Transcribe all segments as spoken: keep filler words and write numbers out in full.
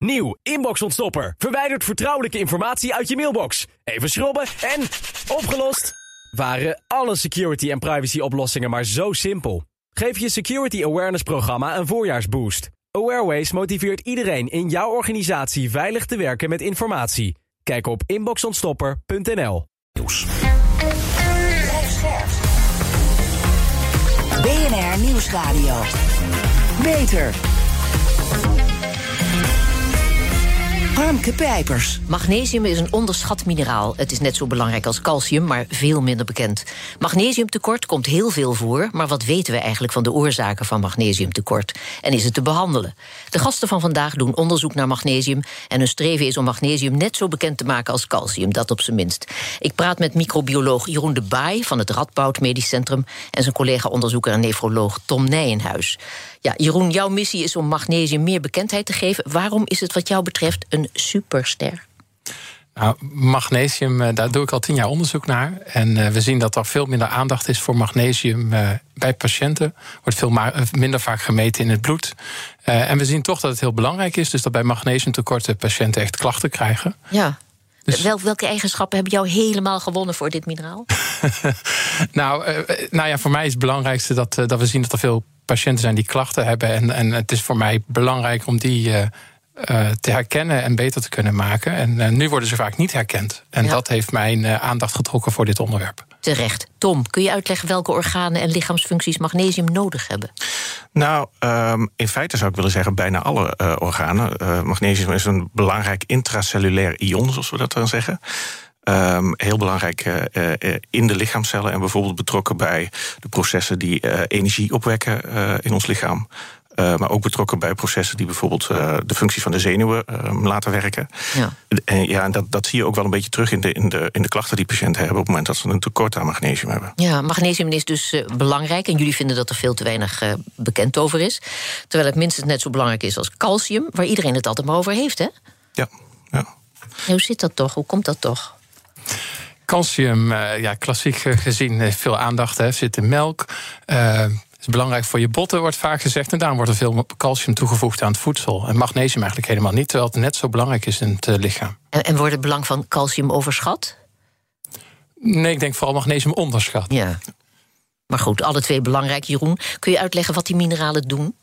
Nieuw, inbox-ontstopper. Verwijdert vertrouwelijke informatie uit je mailbox. Even schrobben en opgelost. Waren alle security- en privacy-oplossingen maar zo simpel? Geef je Security Awareness-programma een voorjaarsboost. Awareways motiveert iedereen in jouw organisatie veilig te werken met informatie. Kijk op inbox ontstopper punt n l. Nieuws. B N R Nieuwsradio. Beter. Harmke Pijpers. Magnesium is een onderschat mineraal. Het is net zo belangrijk als calcium, maar veel minder bekend. Magnesiumtekort komt heel veel voor, maar wat weten we eigenlijk van de oorzaken van magnesiumtekort? En is het te behandelen? De gasten van vandaag doen onderzoek naar magnesium en hun streven is om magnesium net zo bekend te maken als calcium, dat op zijn minst. Ik praat met microbioloog Jeroen de Baai van het Radboud Medisch Centrum en zijn collega-onderzoeker en nefroloog Tom Nijenhuis. Ja, Jeroen, jouw missie is om magnesium meer bekendheid te geven. Waarom is het wat jou betreft een superster? Nou, magnesium, daar doe ik al tien jaar onderzoek naar. En uh, we zien dat er veel minder aandacht is voor magnesium uh, bij patiënten. Wordt veel ma- minder vaak gemeten in het bloed. Uh, en we zien toch dat het heel belangrijk is, dus dat bij magnesiumtekorten patiënten echt klachten krijgen. Ja. Dus... Wel, welke eigenschappen hebben jou helemaal gewonnen voor dit mineraal? nou, uh, nou ja, voor mij is het belangrijkste dat, uh, dat we zien dat er veel patiënten zijn die klachten hebben. En, en het is voor mij belangrijk om die uh, uh, te herkennen en beter te kunnen maken. En uh, nu worden ze vaak niet herkend. En ja. dat heeft mijn uh, aandacht getrokken voor dit onderwerp. Terecht. Tom, kun je uitleggen welke organen en lichaamsfuncties magnesium nodig hebben? Nou, um, in feite zou ik willen zeggen bijna alle uh, organen. Uh, magnesium is een belangrijk intracellulair ion, zoals we dat dan zeggen. Um, heel belangrijk uh, uh, in de lichaamcellen en bijvoorbeeld betrokken bij de processen die uh, energie opwekken uh, in ons lichaam. Uh, maar ook betrokken bij processen die bijvoorbeeld uh, de functie van de zenuwen uh, laten werken. Ja. En, ja, en dat, dat zie je ook wel een beetje terug in de, in, de, in de klachten die patiënten hebben op het moment dat ze een tekort aan magnesium hebben. Ja, magnesium is dus uh, belangrijk en jullie vinden dat er veel te weinig uh, bekend over is. Terwijl het minstens net zo belangrijk is als calcium, waar iedereen het altijd maar over heeft, hè? Ja, ja. Hoe zit dat toch? Hoe komt dat toch? Calcium, uh, ja, klassiek gezien, heeft veel aandacht. Hè. Zit in melk. Uh, is belangrijk voor je botten, wordt vaak gezegd. En daarom wordt er veel calcium toegevoegd aan het voedsel. En magnesium eigenlijk helemaal niet, terwijl het net zo belangrijk is in het uh, lichaam. En, en wordt het belang van calcium overschat? Nee, ik denk vooral magnesium onderschat. Ja. Maar goed, alle twee belangrijk. Jeroen, kun je uitleggen wat die mineralen doen?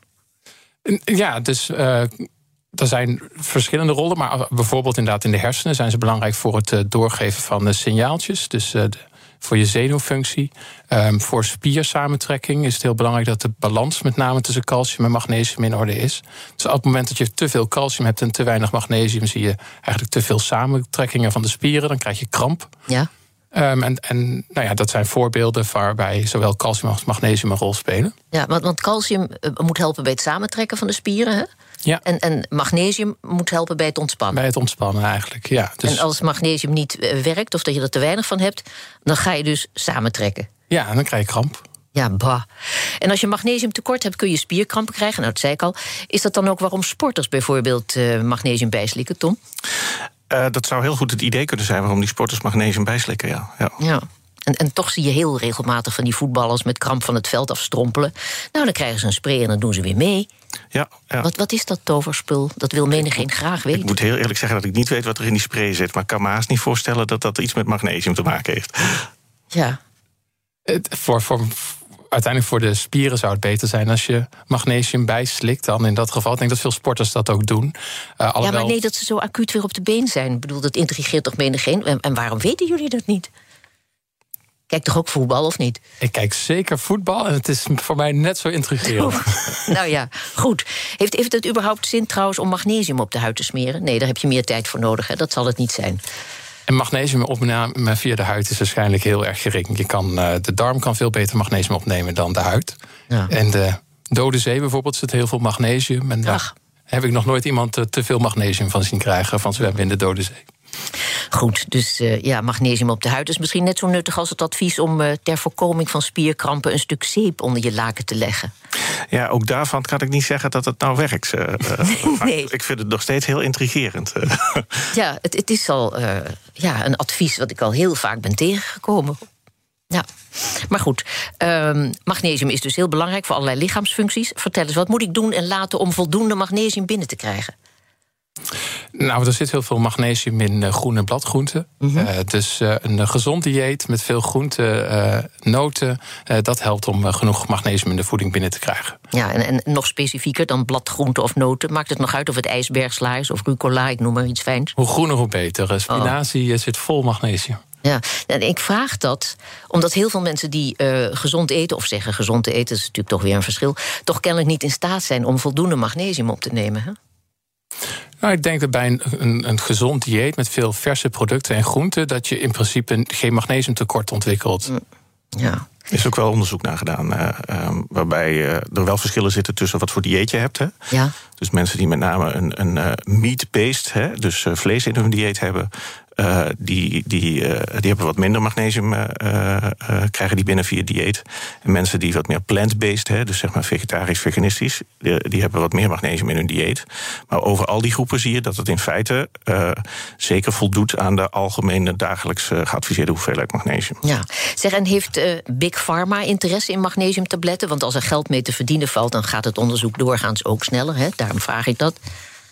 Ja, dus... Uh, Er zijn verschillende rollen, maar bijvoorbeeld inderdaad in de hersenen zijn ze belangrijk voor het uh, doorgeven van uh, signaaltjes. Dus uh, de, voor je zenuwfunctie. Um, voor spiersamentrekking is het heel belangrijk dat de balans met name tussen calcium en magnesium in orde is. Dus op het moment dat je te veel calcium hebt en te weinig magnesium, zie je eigenlijk te veel samentrekkingen van de spieren. Dan krijg je kramp. Ja. Um, en en nou ja, dat zijn voorbeelden waarbij zowel calcium als magnesium een rol spelen. Ja, want, want calcium uh, moet helpen bij het samentrekken van de spieren, hè? Ja. En, en magnesium moet helpen bij het ontspannen. Bij het ontspannen eigenlijk, ja. Dus... En als magnesium niet uh, werkt of dat je er te weinig van hebt, dan ga je dus samentrekken. Ja, en dan krijg je kramp. Ja, bah. En als je magnesiumtekort hebt, kun je spierkrampen krijgen. Nou, dat zei ik al. Is dat dan ook waarom sporters bijvoorbeeld uh, magnesium bijslikken, Tom? Uh, dat zou heel goed het idee kunnen zijn waarom die sporters magnesium bijslikken, ja. ja. ja. En, en toch zie je heel regelmatig van die voetballers met kramp van het veld afstrompelen. Nou, dan krijgen ze een spray en dan doen ze weer mee. Ja, ja. Wat, wat is dat toverspul? Dat wil menigeen graag weten. Ik moet heel eerlijk zeggen dat ik niet weet wat er in die spray zit, maar ik kan me haast niet voorstellen dat dat iets met magnesium te maken heeft. Ja. Het, voor, voor, uiteindelijk voor de spieren zou het beter zijn als je magnesium bijslikt dan in dat geval. Ik denk dat veel sporters dat ook doen. Uh, alhoewel... Ja, maar nee, dat ze zo acuut weer op de been zijn. Ik bedoel, dat intrigeert toch menigeen? En, en waarom weten jullie dat niet? Kijk toch ook voetbal, of niet? Ik kijk zeker voetbal en het is voor mij net zo intrigerend. Nou ja, goed. Heeft, heeft het überhaupt zin trouwens om magnesium op de huid te smeren? Nee, daar heb je meer tijd voor nodig, hè? Dat zal het niet zijn. En magnesium opnemen via de huid is waarschijnlijk heel erg gering. Je kan, uh, de darm kan veel beter magnesium opnemen dan de huid. Ja. En de Dode Zee bijvoorbeeld zit heel veel magnesium. En daar Ach. heb ik nog nooit iemand uh, te veel magnesium van zien krijgen van zwemmen in de Dode Zee. Goed, dus uh, ja, magnesium op de huid is misschien net zo nuttig als het advies om uh, ter voorkoming van spierkrampen een stuk zeep onder je laken te leggen. Ja, ook daarvan kan ik niet zeggen dat het nou werkt. Uh, nee. Ik vind het nog steeds heel intrigerend. Ja, het, het is al uh, ja, een advies wat ik al heel vaak ben tegengekomen. Ja, maar goed, um, magnesium is dus heel belangrijk voor allerlei lichaamsfuncties. Vertel eens, wat moet ik doen en laten om voldoende magnesium binnen te krijgen? Nou, er zit heel veel magnesium in uh, groene bladgroenten. Mm-hmm. Uh, dus uh, een gezond dieet met veel groenten, uh, noten... Uh, dat helpt om uh, genoeg magnesium in de voeding binnen te krijgen. Ja, en, en nog specifieker dan bladgroenten of noten. Maakt het nog uit of het ijsbergsla is of rucola, ik noem maar iets fijns? Hoe groener, hoe beter. Spinazie oh. zit vol magnesium. Ja, en ik vraag dat omdat heel veel mensen die uh, gezond eten... of zeggen gezond te eten, dat is natuurlijk toch weer een verschil... toch kennelijk niet in staat zijn om voldoende magnesium op te nemen, hè? Nou, ik denk dat bij een, een, een gezond dieet met veel verse producten en groenten... dat je in principe geen magnesiumtekort ontwikkelt. Ja. Er is ook wel onderzoek naar gedaan, uh, um, waarbij uh, er wel verschillen zitten tussen wat voor dieet je hebt. Hè? Ja. Dus mensen die met name een, een uh, meat-based, hè, dus uh, vlees in hun dieet hebben... Uh, die, die, uh, die hebben wat minder magnesium, uh, uh, krijgen die binnen via dieet. En mensen die wat meer plant-based, hè, dus zeg maar vegetarisch, veganistisch... Die, die hebben wat meer magnesium in hun dieet. Maar over al die groepen zie je dat het in feite uh, zeker voldoet... aan de algemene dagelijks uh, geadviseerde hoeveelheid magnesium. Ja. Zeg, en heeft uh, Big Pharma interesse in magnesiumtabletten? Want als er geld mee te verdienen valt... dan gaat het onderzoek doorgaans ook sneller, hè? Daarom vraag ik dat.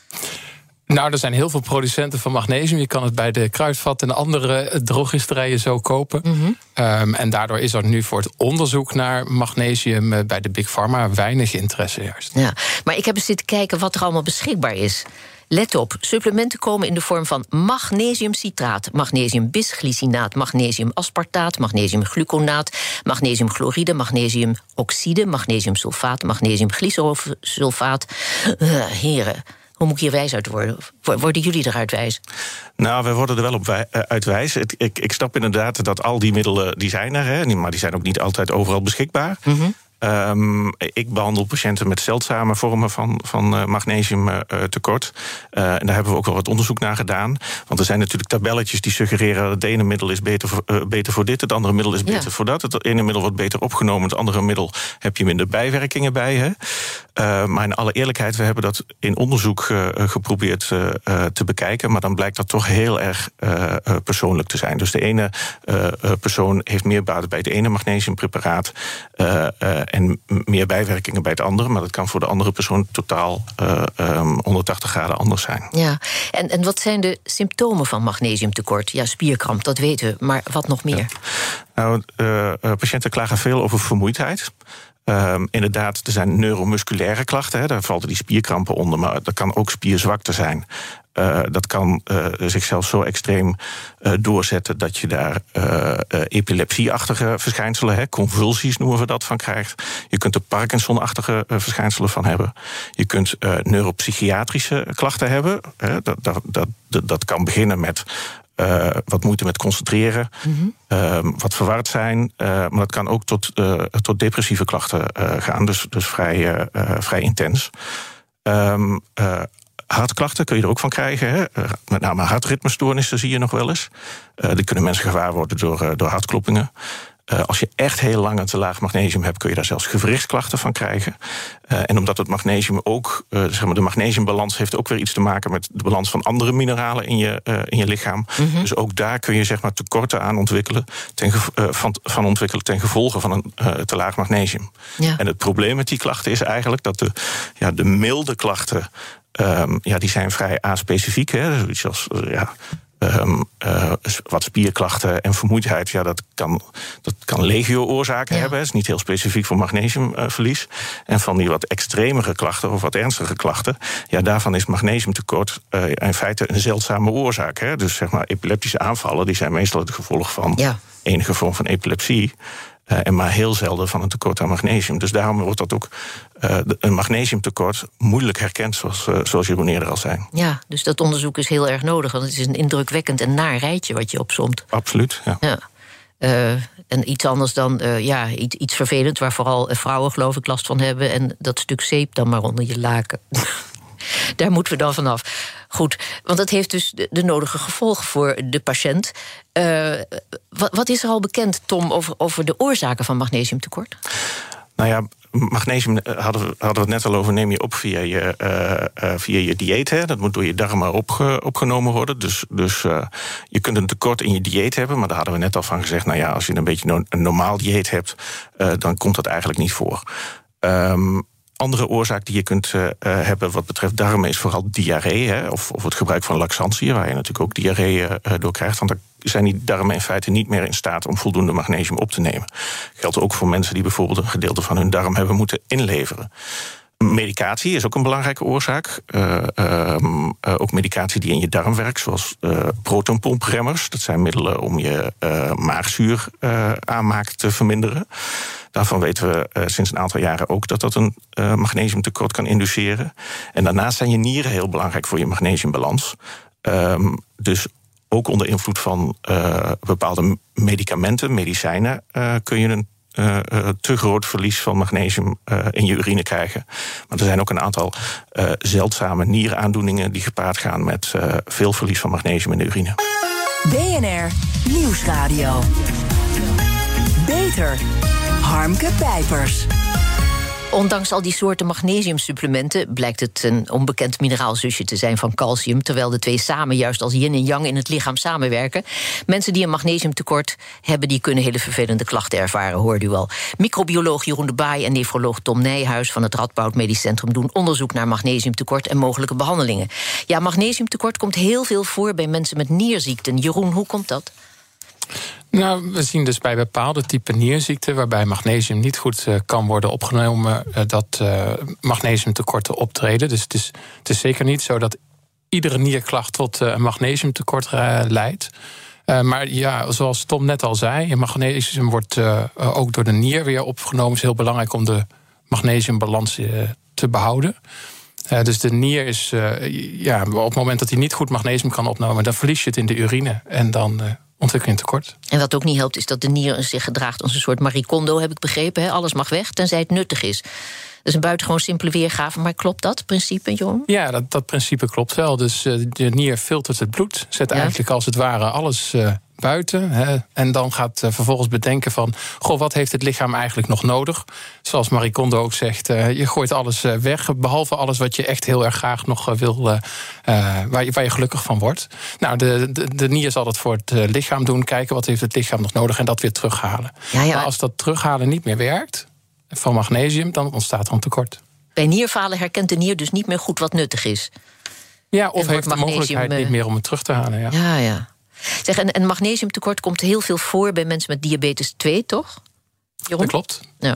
Nou, er zijn heel veel producenten van magnesium. Je kan het bij de Kruidvat en andere drogisterijen zo kopen. Mm-hmm. Um, en daardoor is er nu voor het onderzoek naar magnesium... Uh, bij de Big Pharma weinig interesse juist. Ja, maar ik heb eens zitten kijken wat er allemaal beschikbaar is. Let op, supplementen komen in de vorm van magnesiumcitraat... magnesiumbisglycinaat, magnesiumaspartaat, magnesiumgluconaat... magnesiumchloride, magnesiumoxide, magnesiumsulfaat... magnesiumglycosulfaat. Uh, heren... Hoe moet ik hier wijs uit worden? Worden jullie eruit wijs? Nou, wij worden er wel op wij, uh, uit wijs. Ik, ik, ik snap inderdaad dat al die middelen, die zijn er... Hè, maar die zijn ook niet altijd overal beschikbaar. Mm-hmm. Um, ik behandel patiënten met zeldzame vormen van, van uh, magnesiumtekort. Uh, uh, en daar hebben we ook wel wat onderzoek naar gedaan. Want er zijn natuurlijk tabelletjes die suggereren... dat het ene middel is beter voor, uh, beter voor dit, het andere middel is beter ja. voor dat. Het ene middel wordt beter opgenomen, het andere middel heb je minder bijwerkingen bij. Hè? Uh, maar in alle eerlijkheid, we hebben dat in onderzoek uh, geprobeerd uh, uh, te bekijken... maar dan blijkt dat toch heel erg uh, uh, persoonlijk te zijn. Dus de ene uh, uh, persoon heeft meer baat bij het ene magnesiumpreparaat... Uh, uh, en meer bijwerkingen bij het andere... maar dat kan voor de andere persoon totaal uh, um, honderdtachtig graden anders zijn. Ja, en, en wat zijn de symptomen van magnesiumtekort? Ja, spierkramp, dat weten we, maar wat nog meer? Ja. Nou, uh, uh, patiënten klagen veel over vermoeidheid... Um, inderdaad, er zijn neuromusculaire klachten, hè, daar vallen die spierkrampen onder... maar dat kan ook spierzwakte zijn. Uh, dat kan uh, zichzelf zo extreem uh, doorzetten... dat je daar uh, uh, epilepsieachtige verschijnselen, hè, convulsies noemen we dat, van krijgt. Je kunt er Parkinson-achtige uh, verschijnselen van hebben. Je kunt uh, neuropsychiatrische klachten hebben. Hè, dat, dat, dat, dat kan beginnen met... Uh, wat moeite met concentreren, mm-hmm. uh, wat verward zijn. Uh, maar dat kan ook tot, uh, tot depressieve klachten uh, gaan, dus, dus vrij, uh, uh, vrij intens. Um, uh, hartklachten kun je er ook van krijgen. Hè? Uh, met name hartritmestoornissen zie je nog wel eens. Uh, die kunnen mensen gewaar worden door, uh, door hartkloppingen. Uh, als je echt heel lang en te laag magnesium hebt... kun je daar zelfs gewrichtsklachten van krijgen. Uh, en omdat het magnesium ook... Uh, zeg maar de magnesiumbalans heeft ook weer iets te maken... met de balans van andere mineralen in je, uh, in je lichaam. Mm-hmm. Dus ook daar kun je zeg maar tekorten aan ontwikkelen... Ten, uh, van, van ontwikkelen ten gevolge van een uh, te laag magnesium. Ja. En het probleem met die klachten is eigenlijk... dat de, ja, de milde klachten... Um, ja, die zijn vrij aspecifiek. Hè? Zoiets als... Uh, ja, Um, uh, wat spierklachten en vermoeidheid, ja, dat kan, dat kan legio-oorzaken ja. hebben. Het is niet heel specifiek voor magnesiumverlies. Uh, en van die wat extremere klachten of wat ernstige klachten... ja, daarvan is magnesiumtekort uh, in feite een zeldzame oorzaak. Hè? Dus zeg maar, epileptische aanvallen die zijn meestal het gevolg van ja. enige vorm van epilepsie... Uh, en maar heel zelden van een tekort aan magnesium. Dus daarom wordt dat ook uh, een magnesiumtekort moeilijk herkend, zoals, uh, zoals Jeroen eerder al zei. Ja, dus dat onderzoek is heel erg nodig, want het is een indrukwekkend en naar rijtje wat je opsomt. Absoluut, ja. ja. Uh, en iets anders dan, uh, ja, iets, iets vervelend... waar vooral vrouwen, geloof ik, last van hebben... en dat stuk zeep dan maar onder je laken. Daar moeten we dan vanaf. Goed, want dat heeft dus de, de nodige gevolgen voor de patiënt. Uh, wat, wat is er al bekend, Tom, over, over de oorzaken van magnesiumtekort? Nou ja, magnesium hadden we, hadden we het net al over, neem je op via je, uh, uh, via je dieet. Hè. Dat moet door je darmen opge, opgenomen worden. Dus, dus uh, je kunt een tekort in je dieet hebben, maar daar hadden we net al van gezegd... nou ja, als je een beetje no- een normaal dieet hebt, uh, dan komt dat eigenlijk niet voor. Um, andere oorzaak die je kunt uh, hebben wat betreft darmen is vooral diarree, hè, of, of het gebruik van laxantiën, waar je natuurlijk ook diarree uh, door krijgt. Want dan zijn die darmen in feite niet meer in staat om voldoende magnesium op te nemen. Dat geldt ook voor mensen die bijvoorbeeld een gedeelte van hun darm hebben moeten inleveren. Medicatie is ook een belangrijke oorzaak. Uh, uh, uh, ook medicatie die in je darm werkt, zoals uh, protonpompremmers. Dat zijn middelen om je uh, maagzuur uh, aanmaak te verminderen. Daarvan weten we uh, sinds een aantal jaren ook dat dat een uh, magnesiumtekort kan induceren. En daarnaast zijn je nieren heel belangrijk voor je magnesiumbalans. Um, dus ook onder invloed van uh, bepaalde medicamenten, medicijnen, uh, kun je een Uh, uh, te groot verlies van magnesium uh, in je urine krijgen. Maar er zijn ook een aantal uh, zeldzame nieraandoeningen die gepaard gaan met uh, veel verlies van magnesium in de urine. B N R Nieuwsradio. Beter. Harmke Pijpers. Ondanks al die soorten magnesiumsupplementen blijkt het een onbekend mineraalzusje te zijn van calcium, terwijl de twee samen juist als yin en yang in het lichaam samenwerken. Mensen die een magnesiumtekort hebben, die kunnen hele vervelende klachten ervaren, hoorde u al. Microbioloog Jeroen de Baai en nefroloog Tom Nijhuis van het Radboud Medisch Centrum doen onderzoek naar magnesiumtekort en mogelijke behandelingen. Ja, magnesiumtekort komt heel veel voor bij mensen met nierziekten. Jeroen, hoe komt dat? Nou, we zien dus bij bepaalde typen nierziekten, waarbij magnesium niet goed uh, kan worden opgenomen, uh, dat uh, magnesiumtekorten optreden. Dus het is, het is zeker niet zo dat iedere nierklacht tot uh, een magnesiumtekort uh, leidt. Uh, maar ja, zoals Tom net al zei, magnesium wordt uh, ook door de nier weer opgenomen. Het is heel belangrijk om de magnesiumbalans uh, te behouden. Uh, dus de nier is, uh, ja, op het moment dat hij niet goed magnesium kan opnemen, dan verlies je het in de urine en dan Uh, ontwikkel je een tekort. En wat ook niet helpt, is dat de nier zich gedraagt als een soort Marie Kondo, heb ik begrepen. Hè? Alles mag weg, tenzij het nuttig is. Dat is een buitengewoon simpele weergave, maar klopt dat principe, Jeroen? Ja, dat, dat principe klopt wel. Dus uh, de nier filtert het bloed, zet ja. eigenlijk als het ware alles uh, buiten. Hè, en dan gaat uh, vervolgens bedenken van, goh, wat heeft het lichaam eigenlijk nog nodig? Zoals Marie Kondo ook zegt, uh, je gooit alles uh, weg, behalve alles wat je echt heel erg graag nog uh, wil, uh, uh, waar, je, waar je gelukkig van wordt. Nou, de, de, de nier zal dat voor het uh, lichaam doen, kijken wat heeft het lichaam nog nodig en dat weer terughalen. Ja, ja. Maar als dat terughalen niet meer werkt van magnesium, dan ontstaat er een tekort. Bij nierfalen herkent de nier dus niet meer goed wat nuttig is. Ja, of heeft de mogelijkheid uh, niet meer om het terug te halen. Ja, ja. ja. Zeg, en, en magnesiumtekort komt heel veel voor bij mensen met diabetes twee, toch? Jeroen? Dat klopt. Ja.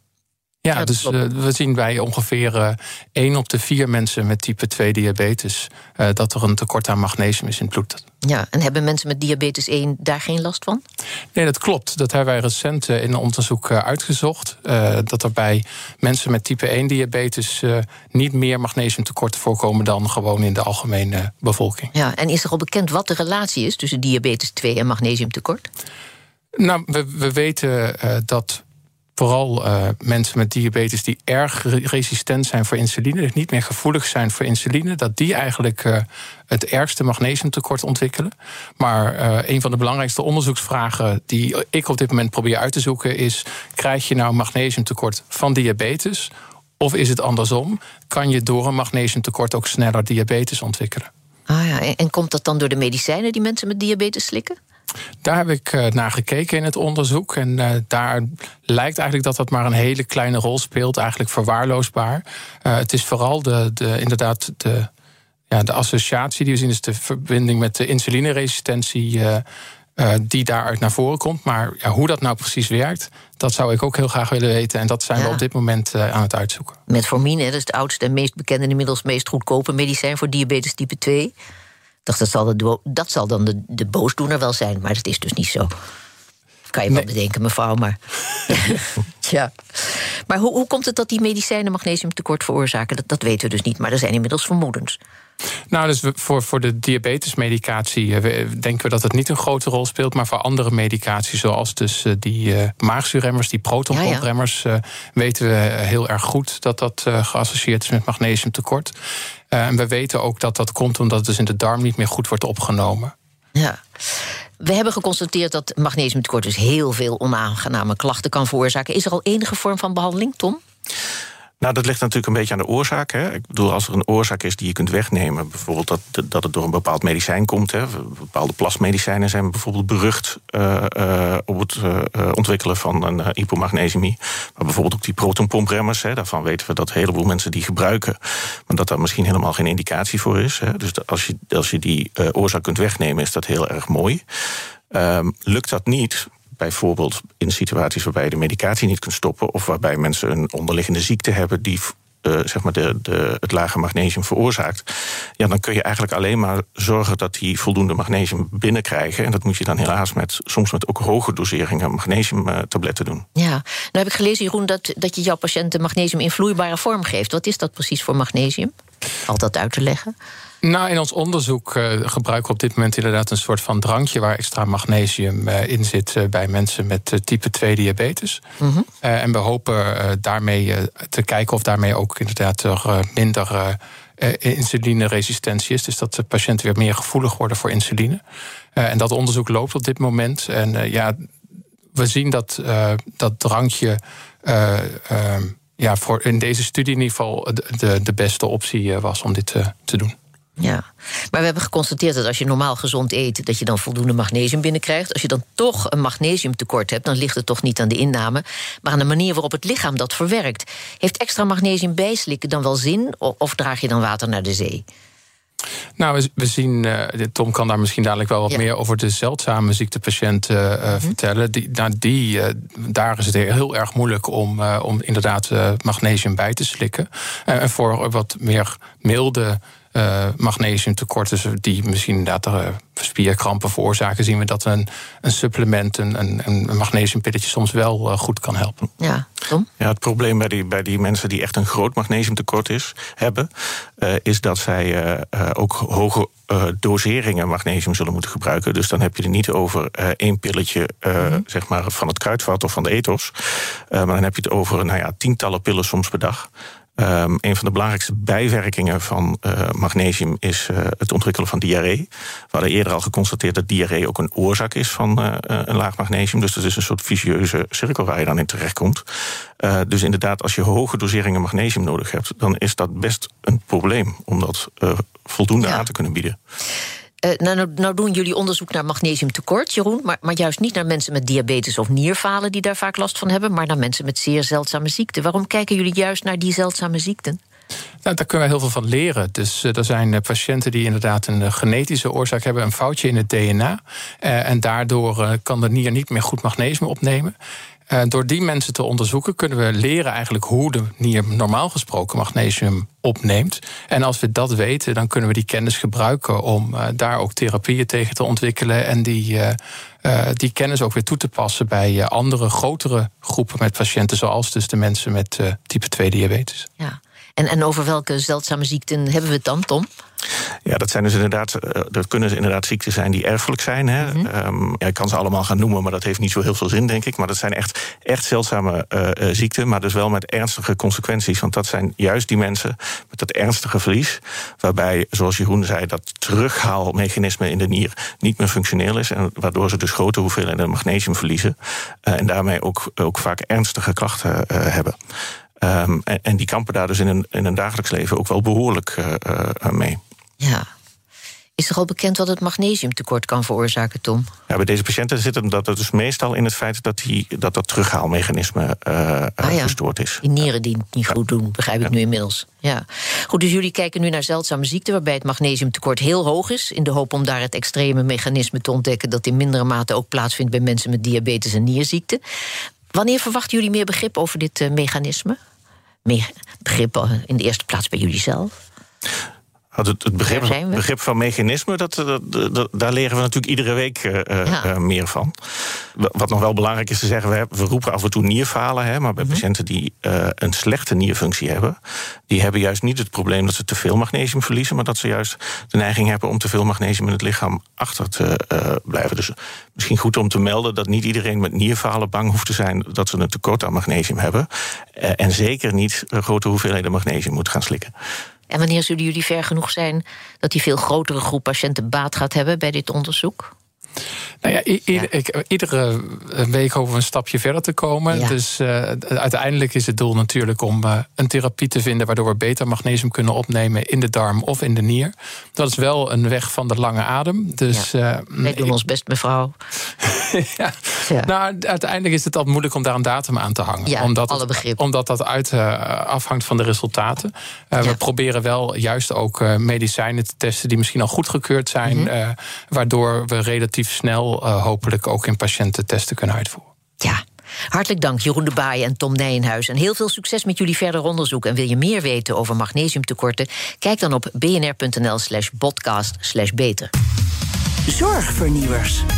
Ja, ja dus uh, we zien bij ongeveer uh, één op de vier mensen met type twee diabetes Uh, dat er een tekort aan magnesium is in het bloed. Ja, en hebben mensen met diabetes één daar geen last van? Nee, dat klopt. Dat hebben wij recent uh, in een onderzoek uh, uitgezocht. Uh, dat er bij mensen met type één diabetes uh, niet meer magnesiumtekorten voorkomen dan gewoon in de algemene bevolking. Ja, en is er al bekend wat de relatie is tussen diabetes twee en magnesiumtekort? Nou, we, we weten uh, dat vooral uh, mensen met diabetes die erg resistent zijn voor insuline, dus niet meer gevoelig zijn voor insuline, dat die eigenlijk uh, het ergste magnesiumtekort ontwikkelen. Maar uh, een van de belangrijkste onderzoeksvragen die ik op dit moment probeer uit te zoeken is, krijg je nou magnesiumtekort van diabetes? Of is het andersom? Kan je door een magnesiumtekort ook sneller diabetes ontwikkelen? Ah ja, en komt dat dan door de medicijnen die mensen met diabetes slikken? Daar heb ik uh, naar gekeken in het onderzoek. En uh, daar lijkt eigenlijk dat dat maar een hele kleine rol speelt. Eigenlijk verwaarloosbaar. Uh, het is vooral de, de, inderdaad de, ja, de associatie die we zien. Dus de verbinding met de insulineresistentie Uh, uh, die daaruit naar voren komt. Maar ja, hoe dat nou precies werkt, dat zou ik ook heel graag willen weten. En dat zijn ja. we op dit moment uh, aan het uitzoeken. Metformine, dat is het oudste en meest bekende en inmiddels meest goedkope medicijn voor diabetes type twee. Ik dacht, dat zal, de, dat zal dan de, de boosdoener wel zijn, maar dat is dus niet zo. Kan je wel nee. bedenken, mevrouw, maar ja. Maar hoe, hoe komt het dat die medicijnen magnesiumtekort veroorzaken? Dat, dat weten we dus niet, maar er zijn inmiddels vermoedens. Nou, dus voor, voor de diabetesmedicatie denken we dat het niet een grote rol speelt, maar voor andere medicaties, zoals dus die uh, maagzuurremmers, die protonpompremmers, ja, ja. uh, weten we heel erg goed dat dat uh, geassocieerd is met magnesiumtekort. Uh, en we weten ook dat dat komt omdat het dus in de darm niet meer goed wordt opgenomen. Ja. We hebben geconstateerd dat magnesiumtekort dus heel veel onaangename klachten kan veroorzaken. Is er al enige vorm van behandeling, Tom? Nou, dat ligt natuurlijk een beetje aan de oorzaak. Hè. Ik bedoel, als er een oorzaak is die je kunt wegnemen, bijvoorbeeld dat, dat het door een bepaald medicijn komt. Hè. Bepaalde plasmedicijnen zijn bijvoorbeeld berucht uh, uh, op het uh, ontwikkelen van een uh, hypomagnesemie. Maar bijvoorbeeld ook die protonpompremmers, hè, daarvan weten we dat een heleboel mensen die gebruiken, maar dat daar misschien helemaal geen indicatie voor is. Hè. Dus als je, als je die uh, oorzaak kunt wegnemen, is dat heel erg mooi. Um, lukt dat niet, bijvoorbeeld in situaties waarbij je de medicatie niet kunt stoppen, of waarbij mensen een onderliggende ziekte hebben die uh, zeg maar de, de, het lage magnesium veroorzaakt, ja, dan kun je eigenlijk alleen maar zorgen dat die voldoende magnesium binnenkrijgen. En dat moet je dan helaas met soms met ook hoge doseringen magnesiumtabletten doen. Ja, nou heb ik gelezen, Jeroen, dat, dat je jouw patiënten magnesium in vloeibare vorm geeft. Wat is dat precies voor magnesium? Valt dat uit te leggen? Nou, in ons onderzoek uh, gebruiken we op dit moment inderdaad een soort van drankje waar extra magnesium uh, in zit uh, bij mensen met uh, type twee diabetes. Mm-hmm. Uh, en we hopen uh, daarmee uh, te kijken of daarmee ook inderdaad er uh, minder uh, uh, insulineresistentie is. Dus dat de patiënten weer meer gevoelig worden voor insuline. Uh, en dat onderzoek loopt op dit moment. En uh, ja, we zien dat uh, dat drankje Uh, uh, ja, voor in deze studie in ieder geval de, de, de beste optie was om dit uh, te doen. Ja, maar we hebben geconstateerd dat als je normaal gezond eet, dat je dan voldoende magnesium binnenkrijgt. Als je dan toch een magnesiumtekort hebt, dan ligt het toch niet aan de inname, maar aan de manier waarop het lichaam dat verwerkt. Heeft extra magnesium bijslikken dan wel zin, of, of draag je dan water naar de zee? Nou, we, we zien, uh, Tom kan daar misschien dadelijk wel wat ja. meer over de zeldzame ziektepatiënten uh, mm-hmm. vertellen. Die, nou, die, uh, daar is het heel erg moeilijk om, uh, om inderdaad uh, magnesium bij te slikken. Uh, en voor wat meer milde uh, magnesiumtekorten, die misschien inderdaad uh, spierkrampen veroorzaken, zien we dat een, een supplement, een, een, een magnesiumpilletje soms wel uh, goed kan helpen. Ja, Tom? Ja, het probleem bij die, bij die mensen die echt een groot magnesiumtekort is, hebben, uh, is dat zij uh, uh, ook hoge uh, doseringen magnesium zullen moeten gebruiken. Dus dan heb je er niet over uh, één pilletje uh, mm-hmm. zeg maar van het kruidvat of van de ethos. Uh, maar dan heb je het over nou ja, tientallen pillen soms per dag. Um, een van de belangrijkste bijwerkingen van uh, magnesium is uh, het ontwikkelen van diarree. We hadden eerder al geconstateerd dat diarree ook een oorzaak is van uh, een laag magnesium. Dus dat is een soort vicieuze cirkel waar je dan in terechtkomt. Uh, dus inderdaad, als je hoge doseringen magnesium nodig hebt, dan is dat best een probleem om dat uh, voldoende ja. aan te kunnen bieden. Uh, nou, nou doen jullie onderzoek naar magnesiumtekort, Jeroen, maar, maar juist niet naar mensen met diabetes of nierfalen die daar vaak last van hebben, maar naar mensen met zeer zeldzame ziekten. Waarom kijken jullie juist naar die zeldzame ziekten? Nou, daar kunnen we heel veel van leren. Dus uh, er zijn uh, patiënten die inderdaad een uh, genetische oorzaak hebben, een foutje in het D N A. Uh, en daardoor uh, kan de nier niet meer goed magnesium opnemen. Uh, door die mensen te onderzoeken kunnen we leren eigenlijk hoe de nier normaal gesproken magnesium opneemt. En als we dat weten, dan kunnen we die kennis gebruiken om uh, daar ook therapieën tegen te ontwikkelen en die, uh, uh, die kennis ook weer toe te passen bij uh, andere grotere groepen met patiënten, zoals dus de mensen met uh, type twee diabetes. Ja. En, en over welke zeldzame ziekten hebben we het dan, Tom? Ja, dat zijn dus inderdaad, dat kunnen dus inderdaad ziekten zijn die erfelijk zijn. Hè. Mm-hmm. Um, ja, ik kan ze allemaal gaan noemen, maar dat heeft niet zo heel veel zin, denk ik. Maar dat zijn echt, echt zeldzame uh, uh, ziekten, maar dus wel met ernstige consequenties. Want dat zijn juist die mensen met dat ernstige verlies, waarbij, zoals Jeroen zei, dat terughaalmechanisme in de nier niet meer functioneel is, en waardoor ze dus grote hoeveelheden magnesium verliezen. Uh, en daarmee ook, ook vaak ernstige klachten uh, hebben. Um, en, en die kampen daar dus in een, in een dagelijks leven ook wel behoorlijk uh, uh, mee. Ja. Is er al bekend wat het magnesiumtekort kan veroorzaken, Tom? Ja, bij deze patiënten zit het dat het dus meestal in het feit dat die, dat, dat terughaalmechanisme uh, ah, ja. gestoord is. Die nieren die het niet goed doen, begrijp ik ja. nu inmiddels. Ja. Goed, dus jullie kijken nu naar zeldzame ziekten waarbij het magnesiumtekort heel hoog is, in de hoop om daar het extreme mechanisme te ontdekken dat in mindere mate ook plaatsvindt bij mensen met diabetes en nierziekten. Wanneer verwachten jullie meer begrip over dit uh, mechanisme? Meer begrip in de eerste plaats bij jullie zelf? Het, het begrip, begrip van mechanisme, dat, dat, dat, daar leren we natuurlijk iedere week uh, ja. uh, meer van. Wat nog wel belangrijk is te zeggen, we, hebben, we roepen af en toe nierfalen, hè, maar bij mm-hmm. patiënten die uh, een slechte nierfunctie hebben, die hebben juist niet het probleem dat ze te veel magnesium verliezen, maar dat ze juist de neiging hebben om te veel magnesium in het lichaam achter te uh, blijven. Dus misschien goed om te melden dat niet iedereen met nierfalen bang hoeft te zijn dat ze een tekort aan magnesium hebben. Uh, en zeker niet grote hoeveelheden magnesium moet gaan slikken. En wanneer zullen jullie ver genoeg zijn dat die veel grotere groep patiënten baat gaat hebben bij dit onderzoek? Nou ja, i- ieder, Ja. ik, iedere week hopen we een stapje verder te komen. Ja. Dus uh, uiteindelijk is het doel natuurlijk om uh, een therapie te vinden waardoor we beter magnesium kunnen opnemen in de darm of in de nier. Dat is wel een weg van de lange adem. Dus, Ja. uh, Wij doen ik, ons best, mevrouw. ja. Ja. Nou, uiteindelijk is het altijd moeilijk om daar een datum aan te hangen. Ja, omdat, alle het, begrip. omdat dat uit, uh, afhangt van de resultaten. Uh, Ja. We proberen wel juist ook uh, medicijnen te testen die misschien al goedgekeurd zijn. Mm-hmm. uh, waardoor we relatief snel uh, hopelijk ook in patiënten testen kunnen uitvoeren. Ja. Hartelijk dank, Jeroen de Baaien en Tom Nijenhuis. En heel veel succes met jullie verder onderzoek. En wil je meer weten over magnesiumtekorten? Kijk dan op bnr.nl slash podcast slash beter. Zorgvernieuwers.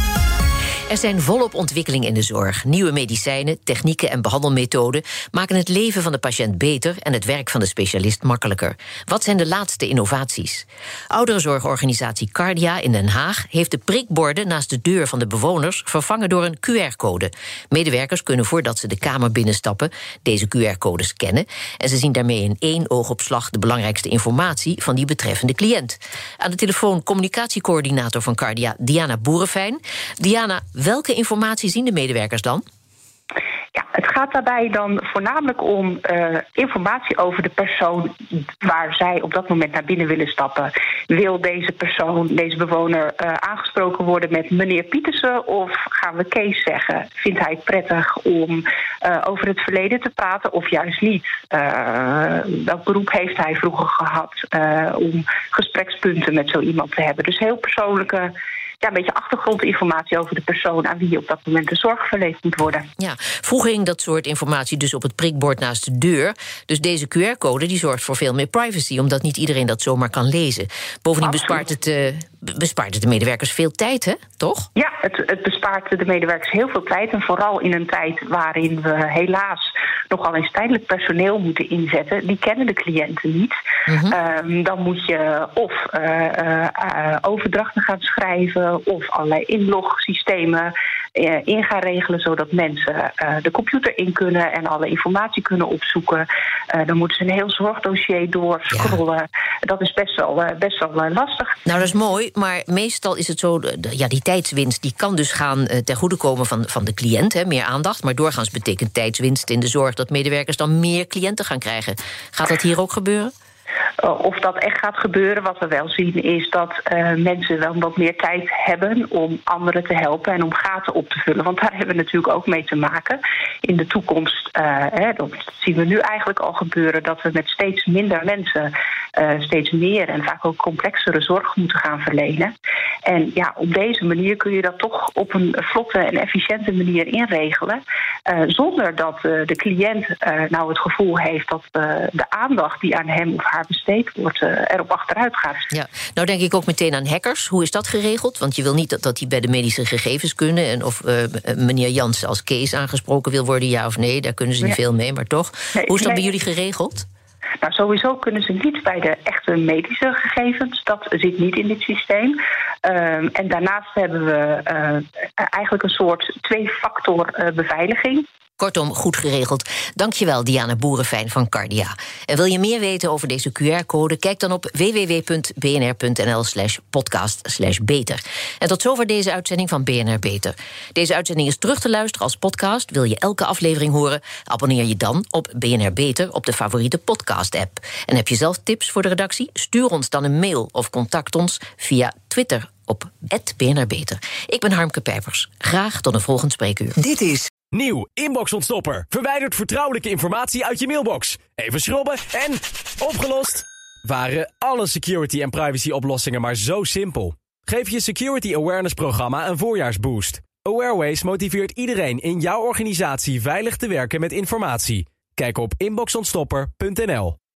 Er zijn volop ontwikkelingen in de zorg. Nieuwe medicijnen, technieken en behandelmethoden maken het leven van de patiënt beter en het werk van de specialist makkelijker. Wat zijn de laatste innovaties? Ouderenzorgorganisatie Cardia in Den Haag heeft de prikborden naast de deur van de bewoners vervangen door een Q R-code. Medewerkers kunnen voordat ze de kamer binnenstappen deze Q R-code scannen en ze zien daarmee in één oogopslag de belangrijkste informatie van die betreffende cliënt. Aan de telefoon communicatiecoördinator van Cardia, Diana Boerenfijn. Diana, welke informatie zien de medewerkers dan? Ja, het gaat daarbij dan voornamelijk om uh, informatie over de persoon waar zij op dat moment naar binnen willen stappen. Wil deze persoon, deze bewoner, uh, aangesproken worden met meneer Pietersen of gaan we Kees zeggen? Vindt hij het prettig om uh, over het verleden te praten of juist niet? Uh, welk beroep heeft hij vroeger gehad uh, om gesprekspunten met zo iemand te hebben? Dus heel persoonlijke... Ja, een beetje achtergrondinformatie over de persoon aan wie je op dat moment de zorg verleend moet worden. Ja, vroeger ging dat soort informatie dus op het prikbord naast de deur. Dus deze Q R-code die zorgt voor veel meer privacy, omdat niet iedereen dat zomaar kan lezen. Bovendien bespaart het, uh, bespaart het de medewerkers veel tijd, hè? Toch? Ja, het, het bespaart de medewerkers heel veel tijd. En vooral in een tijd waarin we helaas nogal eens tijdelijk personeel moeten inzetten. Die kennen de cliënten niet. Mm-hmm. Um, dan moet je of uh, uh, uh, overdrachten gaan schrijven of allerlei inlogsystemen uh, in gaan regelen, zodat mensen uh, de computer in kunnen en alle informatie kunnen opzoeken. Uh, dan moeten ze een heel zorgdossier doorscrollen. Ja. Dat is best wel, uh, best wel uh, lastig. Nou, dat is mooi, maar meestal is het zo, de, ja, die tijdswinst die kan dus gaan uh, ten goede komen van, van de cliënt, hè, meer aandacht. Maar doorgaans betekent tijdswinst in de zorg dat medewerkers dan meer cliënten gaan krijgen. Gaat dat hier ook gebeuren? Uh, of dat echt gaat gebeuren, wat we wel zien, is dat uh, mensen wel wat meer tijd hebben om anderen te helpen en om gaten op te vullen. Want daar hebben we natuurlijk ook mee te maken. In de toekomst, uh, hè, dat zien we nu eigenlijk al gebeuren, dat we met steeds minder mensen uh, steeds meer en vaak ook complexere zorg moeten gaan verlenen. En ja, op deze manier kun je dat toch op een vlotte en efficiënte manier inregelen. Uh, zonder dat uh, de cliënt uh, nou het gevoel heeft dat uh, de aandacht die aan hem of haar besteed wordt, uh, erop achteruit gaat. Ja, nou denk ik ook meteen aan hackers. Hoe is dat geregeld? Want je wil niet dat, dat die bij de medische gegevens kunnen. En of uh, meneer Jansen als Kees aangesproken wil worden, ja of nee. Daar kunnen ze niet ja. veel mee, maar toch. Nee, Hoe is dat nee. bij jullie geregeld? Nou, sowieso kunnen ze niet bij de echte medische gegevens. Dat zit niet in dit systeem. Um, en daarnaast hebben we uh, eigenlijk een soort twee-factor uh, beveiliging. Kortom, goed geregeld. Dankjewel, Diana Boerenfijn van Cardia. En wil je meer weten over deze Q R-code? Kijk dan op www.bnr.nl slash podcast slash beter. En tot zover deze uitzending van B N R Beter. Deze uitzending is terug te luisteren als podcast. Wil je elke aflevering horen? Abonneer je dan op B N R Beter op de favoriete podcast-app. En heb je zelf tips voor de redactie? Stuur ons dan een mail of contact ons via Twitter op at B N R Beter. Ik ben Harmke Pijpers. Graag tot een volgend spreekuur. Dit is Nieuw, inbox-ontstopper. Verwijdert vertrouwelijke informatie uit je mailbox. Even schrobben en opgelost. Waren alle security- en privacy-oplossingen maar zo simpel? Geef je Security Awareness-programma een voorjaarsboost. Awareways motiveert iedereen in jouw organisatie veilig te werken met informatie. Kijk op inbox ontstopper punt n l.